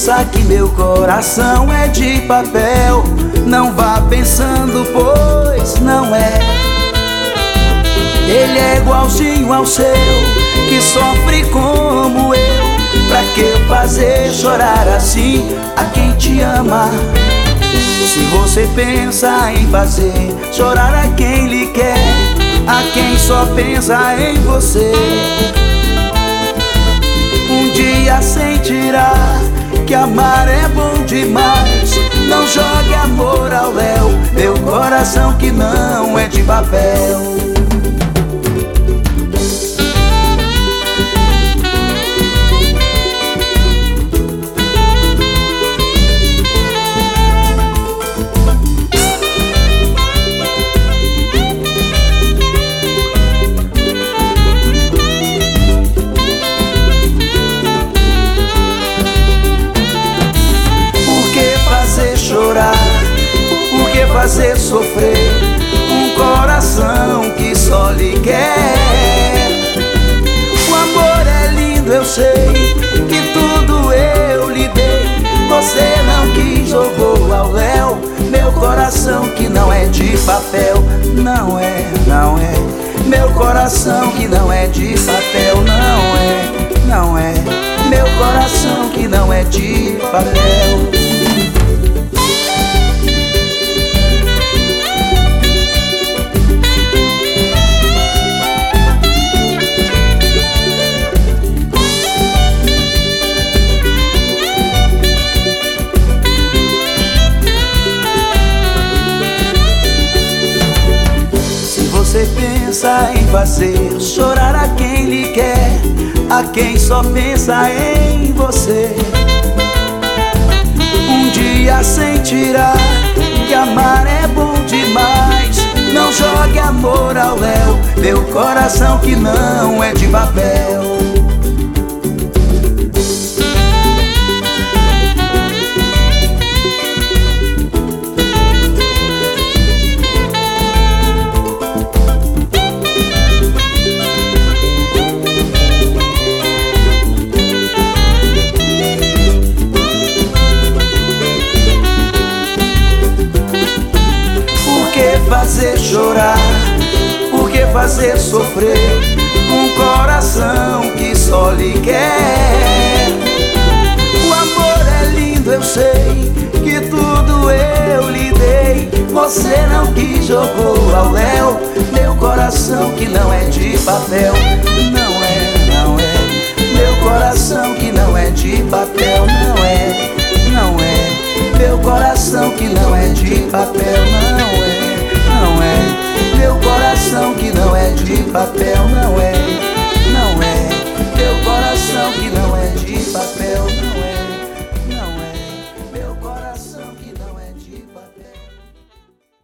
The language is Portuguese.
pensa que meu coração é de papel, não vá pensando, pois não é. Ele é igualzinho ao seu, que sofre como eu. Pra que fazer chorar assim a quem te ama? Se você pensa em fazer chorar a quem lhe quer, a quem só pensa em você, um dia sentirá que amar é bom demais. Não jogue amor ao léu, meu coração que não é de papel. Por que fazer sofrer um coração que só lhe quer? O amor é lindo, eu sei que tudo eu lhe dei. Você não quis, jogou ao léu meu coração que não é de papel. Não é, não é, meu coração que não é de papel. Não é, não é, meu coração que não é de papel. Você pensa em fazer chorar a quem lhe quer, a quem só pensa em você, um dia sentirá que amar é bom demais. Não jogue amor ao léu, meu coração que não é de papel. Fazer chorar, por que fazer sofrer um coração que só lhe quer? O amor é lindo, eu sei que tudo eu lhe dei. Você não quis, jogou ao léu meu coração que não é de papel. Não é, não é, meu coração que não é de papel. Não é, não é, meu coração que não é de papel. Não é, não é, meu coração que não é de papel. Não é.